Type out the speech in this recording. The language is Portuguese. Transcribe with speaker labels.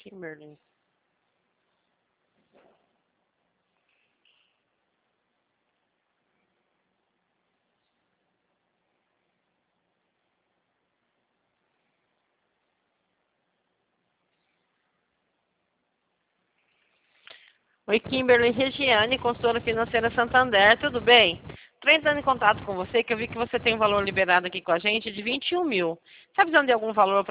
Speaker 1: Kimberly. Oi, Kimberly Regiane, consultora financeira Santander, tudo bem? Estou entrando em contato com você, que eu vi que você tem um valor liberado aqui com a gente de 21 mil. Está precisando de algum valor